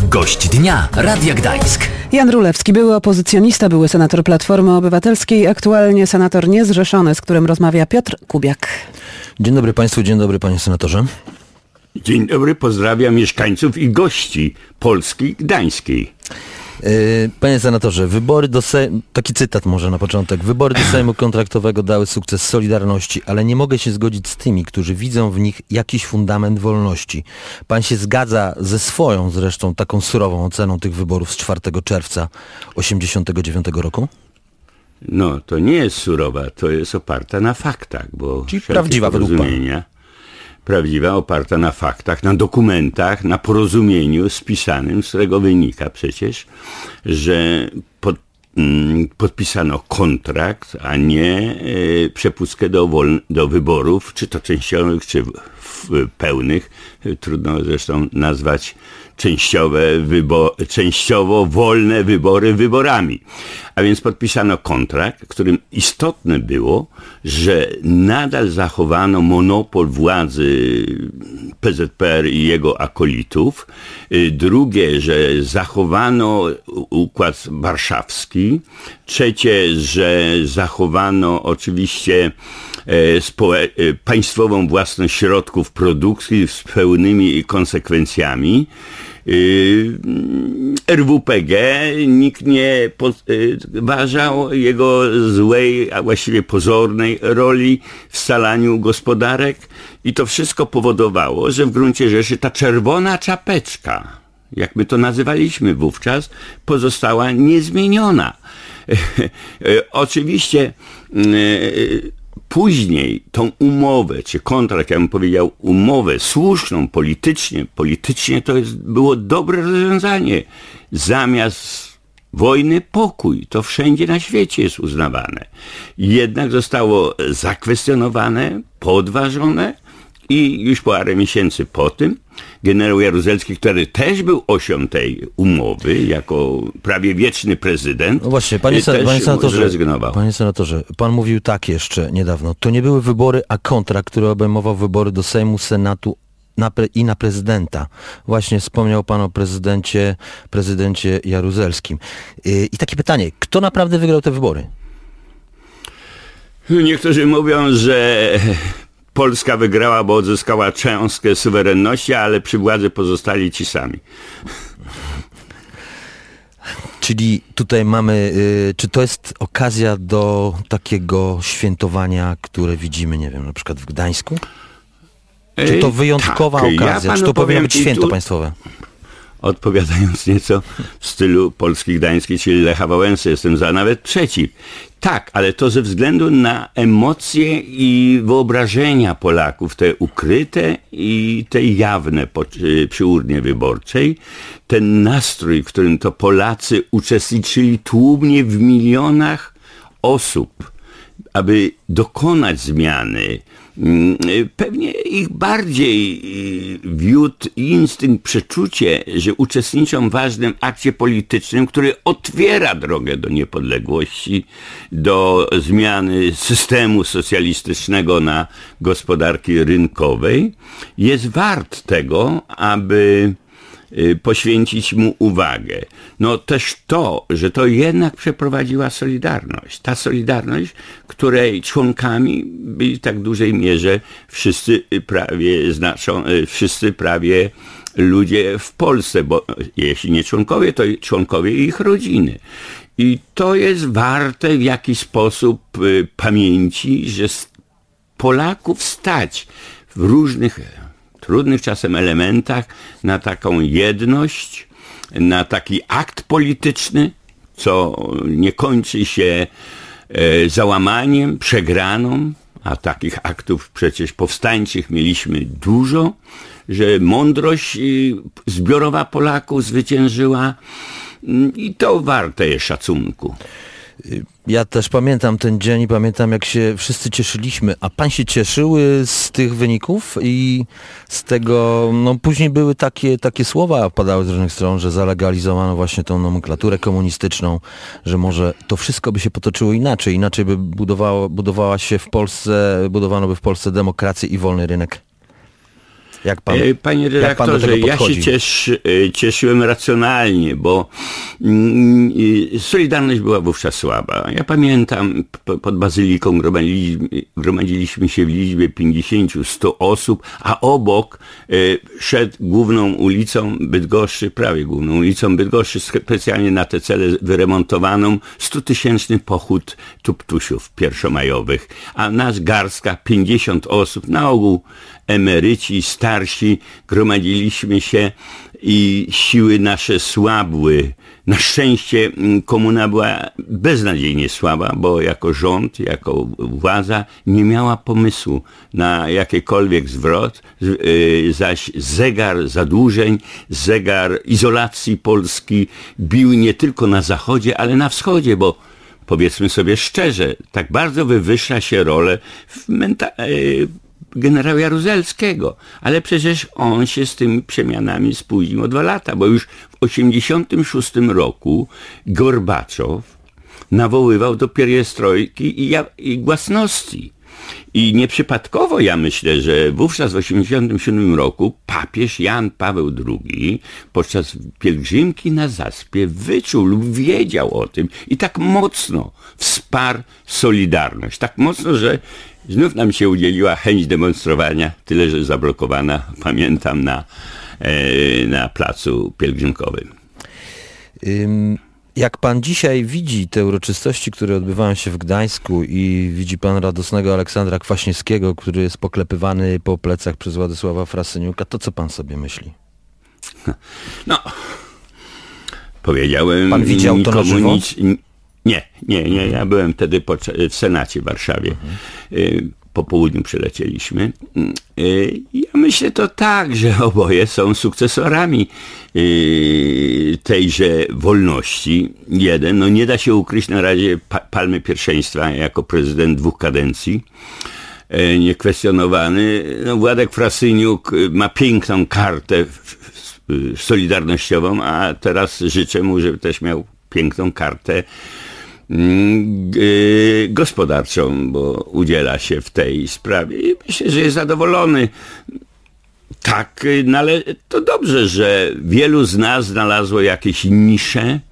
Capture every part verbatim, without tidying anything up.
Gość dnia Radia Gdańsk. Jan Rulewski, były opozycjonista, były senator Platformy Obywatelskiej, aktualnie senator niezrzeszony, z którym rozmawia Piotr Kubiak. Dzień dobry Państwu, dzień dobry Panie Senatorze. Dzień dobry, pozdrawiam mieszkańców i gości Polski Gdańskiej. Panie senatorze, wybory do Sejmu, taki cytat może na początek, wybory do Sejmu kontraktowego dały sukces Solidarności, ale nie mogę się zgodzić z tymi, którzy widzą w nich jakiś fundament wolności. Pan się zgadza ze swoją zresztą taką surową oceną tych wyborów z czwartego czerwca osiemdziesiątego dziewiątego roku? No, to nie jest surowa, to jest oparta na faktach, bo czyli prawdziwa według pana. Prawdziwa, oparta na faktach, na dokumentach, na porozumieniu spisanym, z którego wynika przecież, że pod, mm, podpisano kontrakt, a nie y, przepustkę do, woln- do wyborów, czy to częściowych, czy w, w pełnych. Trudno zresztą nazwać częściowe wybo- częściowo wolne wybory wyborami. A więc podpisano kontrakt, którym istotne było, że nadal zachowano monopol władzy P Z P R i jego akolitów. Drugie, że zachowano układ warszawski. Trzecie, że zachowano oczywiście społe- państwową własność środków produkcji z pełnymi konsekwencjami. R W P G nikt nie podważał jego złej, a właściwie pozornej roli w scalaniu gospodarek i to wszystko powodowało, że w gruncie rzeczy ta czerwona czapeczka, jak my to nazywaliśmy wówczas, pozostała niezmieniona. Oczywiście później tą umowę, czy kontrakt, ja bym powiedział umowę słuszną politycznie, politycznie to jest, było dobre rozwiązanie. Zamiast wojny pokój, to wszędzie na świecie jest uznawane. Jednak zostało zakwestionowane, podważone i już parę miesięcy po tym generał Jaruzelski, który też był osią tej umowy, jako prawie wieczny prezydent, no właśnie, panie, sen- panie senatorze, zrezygnował. Panie senatorze, pan mówił tak jeszcze niedawno, to nie były wybory, a kontrakt, który obejmował wybory do Sejmu, Senatu na pre- i na prezydenta. Właśnie wspomniał pan o prezydencie, prezydencie Jaruzelskim. Yy, I takie pytanie, kto naprawdę wygrał te wybory? Niektórzy mówią, że Polska wygrała, bo odzyskała cząstkę suwerenności, ale przy władzy pozostali ci sami. Czyli tutaj mamy, y, czy to jest okazja do takiego świętowania, które widzimy, nie wiem, na przykład w Gdańsku? Czy to wyjątkowa tak, okazja? Ja czy to powinno być święto tu, państwowe? Odpowiadając nieco w stylu Polski Gdańskiej, czyli Lecha Wałęsy, jestem za, nawet przeciw. Tak, ale to ze względu na emocje i wyobrażenia Polaków, te ukryte i te jawne przy urnie wyborczej. Ten nastrój, w którym to Polacy uczestniczyli tłumnie w milionach osób, aby dokonać zmiany. Pewnie ich bardziej wiódł instynkt, przeczucie, że uczestniczą w ważnym akcie politycznym, który otwiera drogę do niepodległości, do zmiany systemu socjalistycznego na gospodarki rynkowej. Jest wart tego, aby poświęcić mu uwagę. No też to, że to jednak przeprowadziła Solidarność. Ta Solidarność, której członkami byli w tak dużej mierze wszyscy prawie znaczą, wszyscy prawie ludzie w Polsce, bo jeśli nie członkowie, to członkowie ich rodziny. I to jest warte w jakiś sposób pamięci, że Polaków stać w różnych trudnych czasem elementach na taką jedność, na taki akt polityczny, co nie kończy się e, załamaniem, przegraną, a takich aktów przecież powstańczych mieliśmy dużo, że mądrość zbiorowa Polaków zwyciężyła i to warte jest szacunku. Ja też pamiętam ten dzień i pamiętam, jak się wszyscy cieszyliśmy. A pan się cieszył z tych wyników i z tego, no później były takie, takie słowa padały z różnych stron, że zalegalizowano właśnie tą nomenklaturę komunistyczną, że może to wszystko by się potoczyło inaczej, inaczej by budowało, budowała się w Polsce, budowano by w Polsce demokrację i wolny rynek. Jak pan, E, Panie redaktorze, ja się cieszy, cieszyłem racjonalnie, bo mm, Solidarność była wówczas słaba. Ja pamiętam, p- pod Bazyliką gromadziliśmy, gromadziliśmy się w liczbie pięćdziesiąt do stu osób, a obok e, szedł główną ulicą Bydgoszczy, prawie główną ulicą Bydgoszczy, specjalnie na te cele wyremontowaną, stutysięczny pochód tuptusiów pierwszomajowych, a nas garstka, pięćdziesiąt osób, na ogół emeryci, starsi, gromadziliśmy się i siły nasze słabły. Na szczęście komuna była beznadziejnie słaba, bo jako rząd, jako władza nie miała pomysłu na jakikolwiek zwrot, zaś zegar zadłużeń, zegar izolacji Polski bił nie tylko na zachodzie, ale na wschodzie, bo powiedzmy sobie szczerze, tak bardzo wywyższa się rolę w menta- generała Jaruzelskiego, ale przecież on się z tymi przemianami spóźnił o dwa lata, bo już w osiemdziesiątym szóstym roku Gorbaczow nawoływał do pierestrojki i, ja, i głasności. I nieprzypadkowo ja myślę, że wówczas w osiemdziesiątym siódmym roku papież Jan Paweł drugi podczas pielgrzymki na Zaspie wyczuł lub wiedział o tym i tak mocno wsparł Solidarność. Tak mocno, że znów nam się udzieliła chęć demonstrowania, tyle że zablokowana, pamiętam, na, e, na placu pielgrzymkowym. Ym... Jak pan dzisiaj widzi te uroczystości, które odbywają się w Gdańsku i widzi pan radosnego Aleksandra Kwaśniewskiego, który jest poklepywany po plecach przez Władysława Frasyniuka, to co pan sobie myśli? No, powiedziałem... Pan widział to na żywo? Nic, nie, nie, nie, ja byłem wtedy w Senacie w Warszawie. Mhm. Po południu przylecieliśmy. Ja myślę to tak, że oboje są sukcesorami tejże wolności. Jeden, no nie da się ukryć na razie palmy pierwszeństwa jako prezydent dwóch kadencji. Niekwestionowany. No, Władek Frasyniuk ma piękną kartę solidarnościową, a teraz życzę mu, żeby też miał piękną kartę gospodarczą, bo udziela się w tej sprawie i myślę, że jest zadowolony. Tak, no ale to dobrze, że wielu z nas znalazło jakieś nisze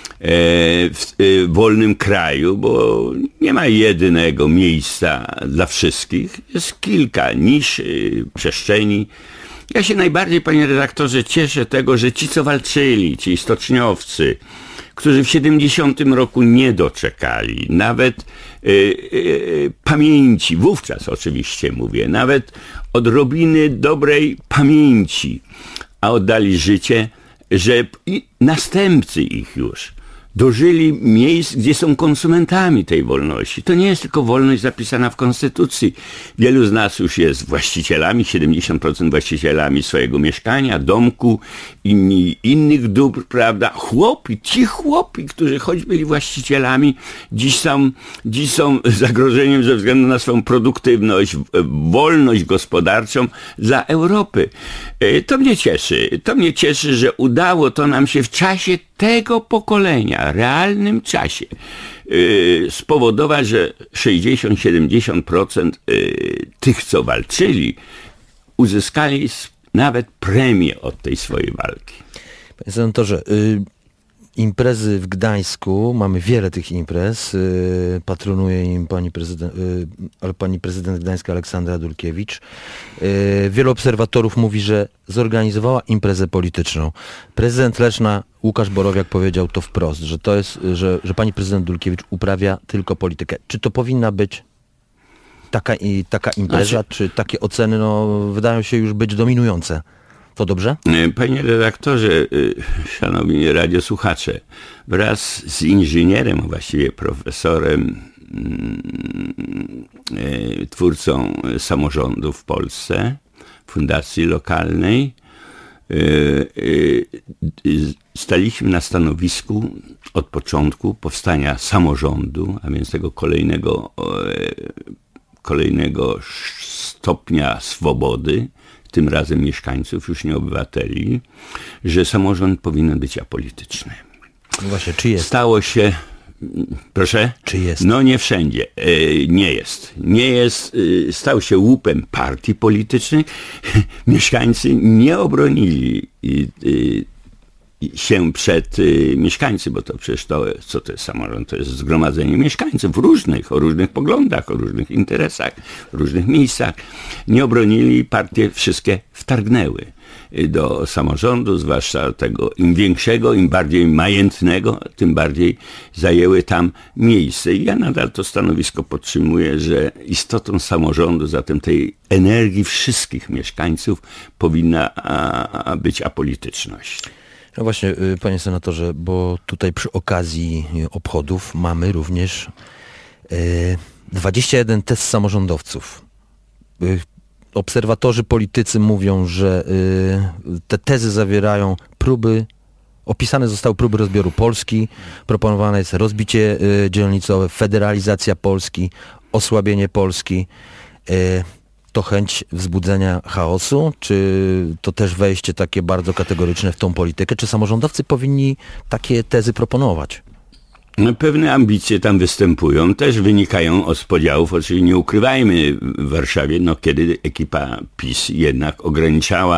w wolnym kraju, bo nie ma jedynego miejsca dla wszystkich. Jest kilka nisz, przestrzeni. Ja się najbardziej, panie redaktorze, cieszę tego, że ci, co walczyli, ci stoczniowcy, którzy w siedemdziesiątym roku nie doczekali nawet y, y, pamięci, wówczas oczywiście mówię, nawet odrobiny dobrej pamięci, a oddali życie, że i następcy ich już dożyli miejsc, gdzie są konsumentami tej wolności. To nie jest tylko wolność zapisana w Konstytucji. Wielu z nas już jest właścicielami, siedemdziesiąt procent właścicielami swojego mieszkania, domku, inni innych dóbr, prawda? Chłopi, ci chłopi, którzy choć byli właścicielami, dziś są, dziś są zagrożeniem ze względu na swoją produktywność, wolność gospodarczą dla Europy. To mnie cieszy. To mnie cieszy, że udało to nam się w czasie tego pokolenia, realnym czasie, yy, spowodować, że sześćdziesiąt do siedemdziesięciu procent yy, tych, co walczyli, uzyskali nawet premię od tej swojej walki. Panie senatorze, yy, imprezy w Gdańsku, mamy wiele tych imprez, yy, patronuje im pani prezydent, yy, pani prezydent Gdańska Aleksandra Dulkiewicz. Yy, wielu obserwatorów mówi, że zorganizowała imprezę polityczną. Prezydent Leszna Łukasz Borowiak powiedział to wprost, że to jest, że, że pani prezydent Dulkiewicz uprawia tylko politykę. Czy to powinna być taka, i, taka impreza, znaczy, czy takie oceny no, wydają się już być dominujące? To dobrze? Panie redaktorze, szanowni radiosłuchacze, wraz z inżynierem, a właściwie profesorem, twórcą samorządu w Polsce, fundacji lokalnej, staliśmy na stanowisku od początku powstania samorządu, a więc tego kolejnego, kolejnego stopnia swobody, tym razem mieszkańców, już nie obywateli, że samorząd powinien być apolityczny. No właśnie, czy jest? Stało się Proszę? Czy jest? No nie wszędzie. E, nie jest. Nie jest. E, stał się łupem partii politycznych. Mieszkańcy nie obronili e, e, się przed e, mieszkańcy, bo to przecież to, co to jest samorząd? To jest zgromadzenie mieszkańców różnych, o różnych poglądach, o różnych interesach, w różnych miejscach. Nie obronili, partie wszystkie wtargnęły do samorządu, zwłaszcza tego im większego, im bardziej majętnego, tym bardziej zajęły tam miejsce. I ja nadal to stanowisko podtrzymuję, że istotą samorządu, zatem tej energii wszystkich mieszkańców powinna a, być apolityczność. No właśnie, panie senatorze, bo tutaj przy okazji obchodów mamy również e, dwadzieścia jeden tez samorządowców. Obserwatorzy, politycy mówią, że y, te tezy zawierają próby, opisane zostały próby rozbioru Polski, proponowane jest rozbicie y, dzielnicowe, federalizacja Polski, osłabienie Polski. Y, to chęć wzbudzenia chaosu, czy to też wejście takie bardzo kategoryczne w tą politykę? Czy samorządowcy powinni takie tezy proponować? Pewne ambicje tam występują, też wynikają z podziałów. Oczywiście nie ukrywajmy w Warszawie, no kiedy ekipa PiS jednak ograniczała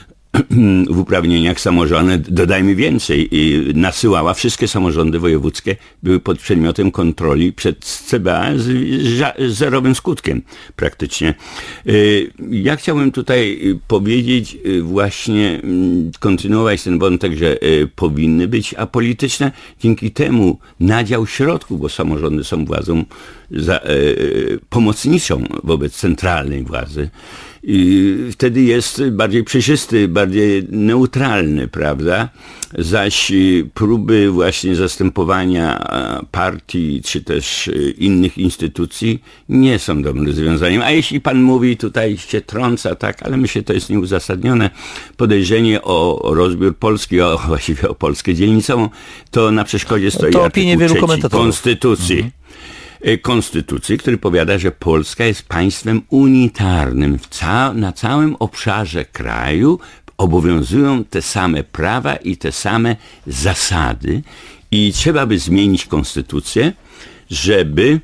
w uprawnieniach samorządy, dodajmy więcej, i nasyłała, wszystkie samorządy wojewódzkie były pod przedmiotem kontroli przed C B A z, z zerowym skutkiem praktycznie. Ja chciałbym tutaj powiedzieć właśnie, kontynuować ten wątek, że powinny być apolityczne. Dzięki temu nadział środków, bo samorządy są władzą za, pomocniczą wobec centralnej władzy, i wtedy jest bardziej przejrzysty, bardziej neutralny, prawda? Zaś próby właśnie zastępowania partii czy też innych instytucji nie są dobrym rozwiązaniem. A jeśli pan mówi, tutaj się trąca, tak, ale myślę, to jest nieuzasadnione podejrzenie o rozbiór Polski, o, właściwie o Polskę dzielnicową, to na przeszkodzie stoi to opinie wielu trzeci komentatorów. Konstytucji. Mhm. Konstytucji, który powiada, że Polska jest państwem unitarnym. W ca- na całym obszarze kraju obowiązują te same prawa i te same zasady i trzeba by zmienić konstytucję, żeby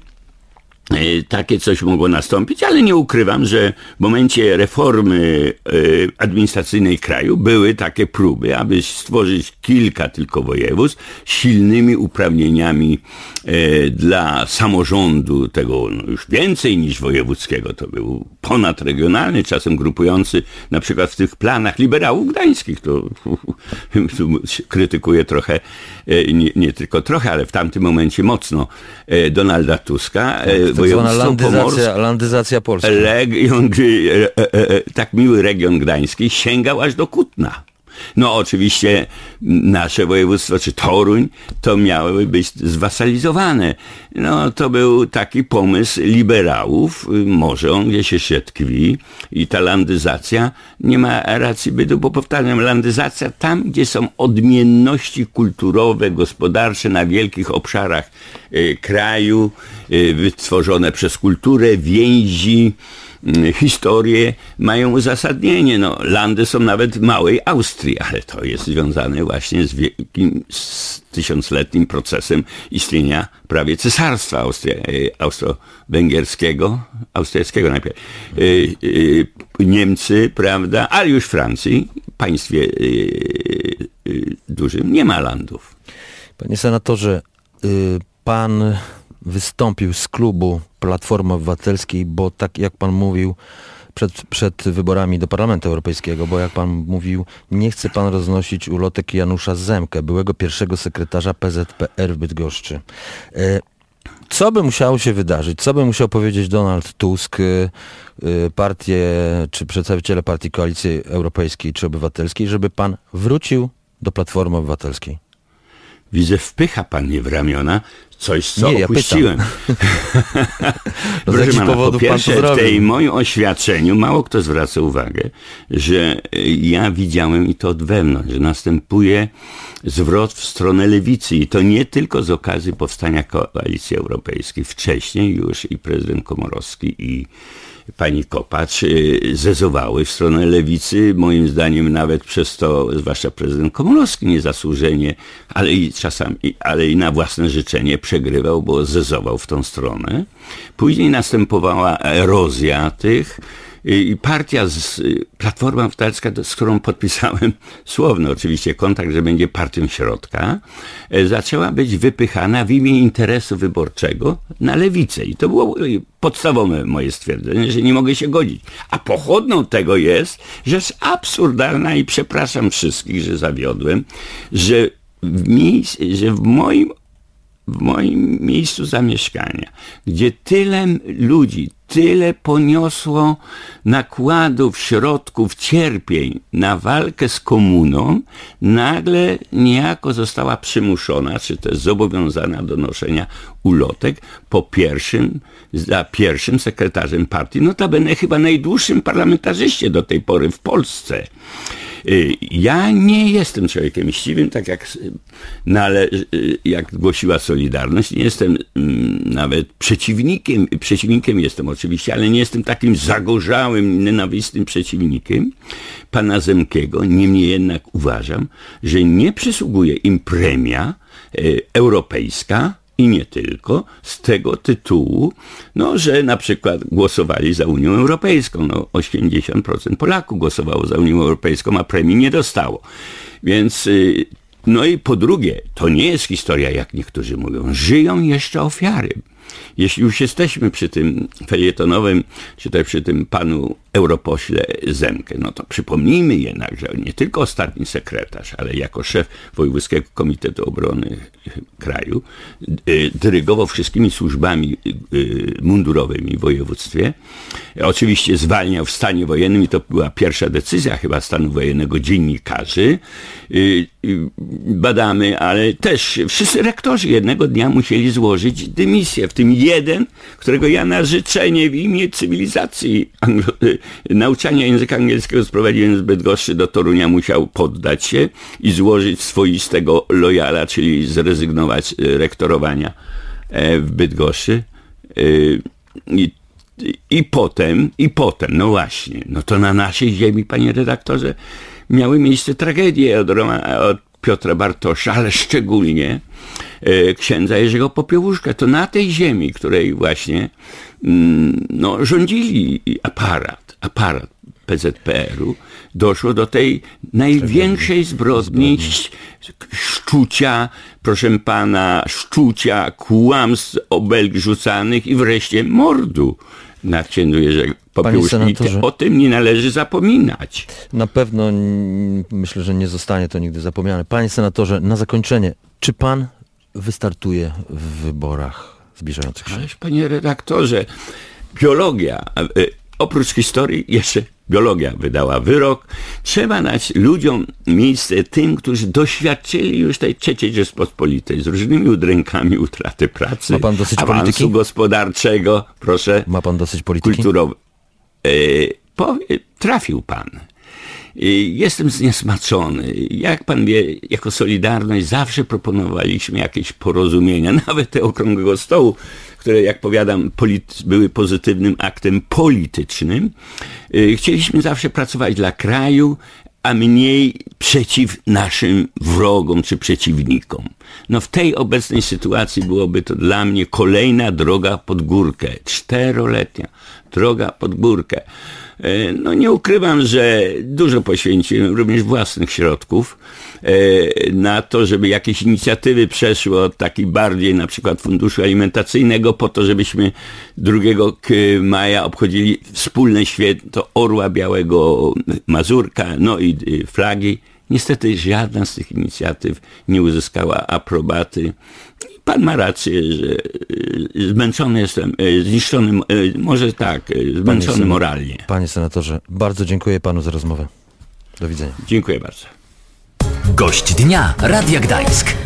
takie coś mogło nastąpić, ale nie ukrywam, że w momencie reformy administracyjnej kraju były takie próby, aby stworzyć kilka tylko województw z silnymi uprawnieniami dla samorządu, tego no już więcej niż wojewódzkiego. To był ponadregionalny, czasem grupujący na przykład w tych planach liberałów gdańskich. To, to krytykuję trochę, nie, nie tylko trochę, ale w tamtym momencie mocno Donalda Tuska. Tak zwana landyzacja, landyzacja Polski. Region, e, e, tak miły region gdański sięgał aż do Kutna. No oczywiście nasze województwo, czy Toruń, to miały być zwasalizowane. No to był taki pomysł liberałów, może on gdzieś się tkwi i ta landyzacja nie ma racji bytu, bo powtarzam, landyzacja tam, gdzie są odmienności kulturowe, gospodarcze na wielkich obszarach y, kraju, y, wytworzone przez kulturę, więzi, historie mają uzasadnienie. No, landy są nawet małej Austrii, ale to jest związane właśnie z wielkim, z tysiącletnim procesem istnienia prawie cesarstwa Austria, austro-węgierskiego, austriackiego najpierw. Niemcy, prawda, ale już Francji, państwie dużym, nie ma landów. Panie senatorze, pan wystąpił z klubu Platformy Obywatelskiej, bo tak jak pan mówił przed, przed wyborami do Parlamentu Europejskiego, bo jak pan mówił, nie chce pan roznosić ulotek Janusza Zemkę, byłego pierwszego sekretarza P Z P R w Bydgoszczy. Co by musiało się wydarzyć? Co by musiał powiedzieć Donald Tusk, partie, czy przedstawiciele partii Koalicji Europejskiej, czy Obywatelskiej, żeby pan wrócił do Platformy Obywatelskiej? Widzę, wpycha pan mnie w ramiona coś, co nie, opuściłem. Ja Proszę pana, po pierwsze, w tej moim oświadczeniu mało kto zwraca uwagę, że ja widziałem i to od wewnątrz, że następuje zwrot w stronę lewicy i to nie tylko z okazji powstania Koalicji Europejskiej. Wcześniej już i prezydent Komorowski i pani Kopacz zezowały w stronę lewicy, moim zdaniem nawet przez to, zwłaszcza prezydent Komorowski niezasłużenie, ale i czasami, ale i na własne życzenie przegrywał, bo zezował w tą stronę. Później następowała erozja tych i partia, z, Platforma Obywatelska, z którą podpisałem słowno oczywiście kontrakt, że będzie partią środka, zaczęła być wypychana w imię interesu wyborczego na lewicę. I to było podstawowe moje stwierdzenie, że nie mogę się godzić. A pochodną tego jest rzecz absurdalna i przepraszam wszystkich, że zawiodłem, że w, miejsc, że w moim w moim miejscu zamieszkania, gdzie tyle ludzi, tyle poniosło nakładów, środków, cierpień na walkę z komuną, nagle niejako została przymuszona, czy też zobowiązana do noszenia ulotek po pierwszym, za pierwszym sekretarzem partii, notabene chyba najdłuższym parlamentarzyście do tej pory w Polsce. Ja nie jestem człowiekiem mściwym, tak jak, nale, jak głosiła Solidarność. Nie jestem mm, nawet przeciwnikiem, przeciwnikiem jestem oczywiście, ale nie jestem takim zagorzałym, nienawistnym przeciwnikiem pana Zemkiego. Niemniej jednak uważam, że nie przysługuje im premia y, europejska, i nie tylko, z tego tytułu, no, że na przykład głosowali za Unią Europejską. No, osiemdziesiąt procent Polaków głosowało za Unią Europejską, a premii nie dostało. Więc, no i po drugie, to nie jest historia, jak niektórzy mówią. Żyją jeszcze ofiary. Jeśli już jesteśmy przy tym felietonowym, czy też przy tym panu europośle Zemkę, no to przypomnijmy jednak, że nie tylko ostatni sekretarz, ale jako szef Wojewódzkiego Komitetu Obrony Kraju dyrygował wszystkimi służbami mundurowymi w województwie. Oczywiście zwalniał w stanie wojennym i to była pierwsza decyzja chyba stanu wojennego dziennikarzy. Badamy, ale też wszyscy rektorzy jednego dnia musieli złożyć dymisję, w tym jeden, którego ja na życzenie w imię cywilizacji anglo- nauczania języka angielskiego sprowadziłem z Bydgoszczy do Torunia, musiał poddać się i złożyć swoistego lojala, czyli zrezygnować rektorowania w Bydgoszczy. I, i potem, i potem, no właśnie, no to na naszej ziemi, panie redaktorze, miały miejsce tragedie od, Roma, od Piotra Bartosza, ale szczególnie e, księdza Jerzego Popiełuszka. To na tej ziemi, której właśnie mm, no, rządzili aparat, aparat P Z P R u, doszło do tej największej zbrodni, szczucia, proszę pana, szczucia, kłamstw, obelg rzucanych i wreszcie mordu na księdzu Jerzego Popiełuszki. O tym nie należy zapominać. Na pewno n- myślę, że nie zostanie to nigdy zapomniane. Panie senatorze, na zakończenie, czy pan wystartuje w wyborach zbliżających się? Ależ, panie redaktorze, biologia, oprócz historii jeszcze biologia wydała wyrok. Trzeba dać ludziom miejsce, tym, którzy doświadczyli już tej trzeciej Rzeczpospolitej z różnymi udrękami utraty pracy, Ma pan dosyć awansu polityki? gospodarczego, proszę. Ma pan dosyć polityki? Kulturowy. E, powie, trafił pan. E, jestem zniesmaczony. Jak pan wie, jako Solidarność zawsze proponowaliśmy jakieś porozumienia, nawet te okrągłego stołu, które, jak powiadam, polity- były pozytywnym aktem politycznym. E, chcieliśmy zawsze pracować dla kraju, a mniej przeciw naszym wrogom czy przeciwnikom. No w tej obecnej sytuacji byłoby to dla mnie kolejna droga pod górkę, czteroletnia droga pod górkę. No nie ukrywam, że dużo poświęciłem również własnych środków na to, żeby jakieś inicjatywy przeszły od takich bardziej na przykład funduszu alimentacyjnego po to, żebyśmy drugiego maja obchodzili wspólne święto Orła Białego, Mazurka, no i flagi. Niestety żadna z tych inicjatyw nie uzyskała aprobaty. Pan ma rację, że zmęczony jestem, zniszczony, może tak, zmęczony Panie moralnie. Panie senatorze, bardzo dziękuję panu za rozmowę. Do widzenia. Dziękuję bardzo. Gość dnia Radia Gdańsk.